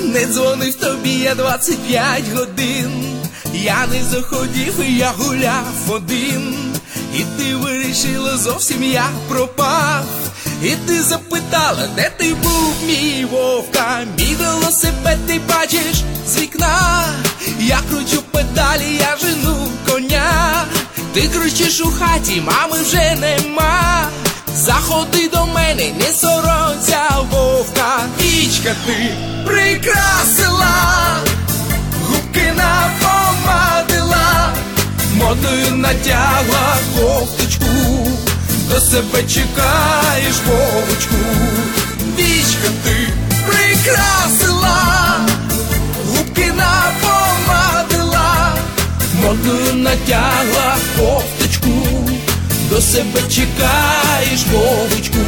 Не дзвонив тобі я 25 годин. Я не заходив і я гуляв один. І ти вирішила зовсім я пропав. І ти запитала, де ти був, мій Вовка. Мій велосипед ти бачиш з вікна. Я кручу педалі, я жену коня. Ти кричиш у хаті, мами вже нема. Заходи до мене, не соромся, Вовка. Вічка ти прикрасила, губки напомадила, модою натягла кофточку. До себе чекаєш, Вовочку. Вічка ти прикрасила, губки напомадила, модою натягла кофточку. До себе чекаєш, Вовочку.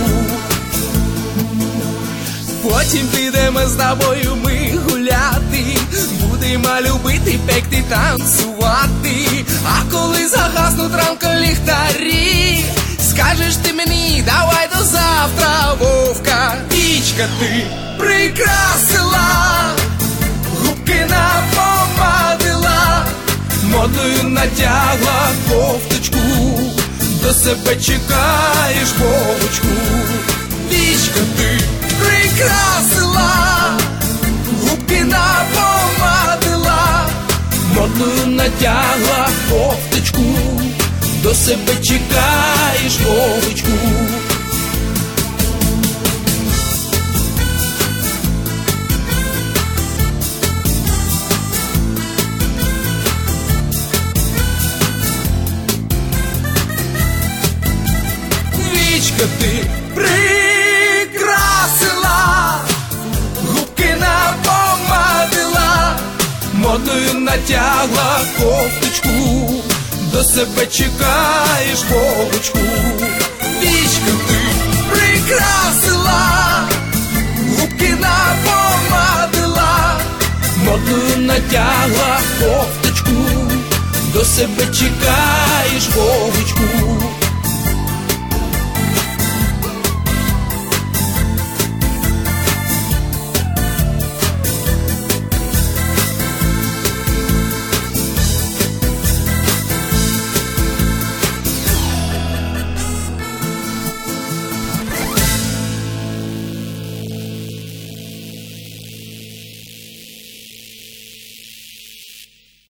Потім підемо з тобою ми гуляти, будемо любити, пекти, танцювати. А коли загаснуть ранку ліхтарі, скажеш ти мені, давай до завтра, Вовка. Вічка ти прикрасила, губки напомадила, модою натягла кофточку. До себе чекаєш, Вовочку. Вічка ти прикрасила, губки напомадила, модою натягла кофточку. До себе чекаєш, Вовочку. Вічка ти прикрасила, губки напомадила, модою натягла кофточку. До себе чекаєш, Вовочку. Вічка ти прикрасила, губки напомадила, модою натягла кофточку. До себе чекаєш, Вовочку.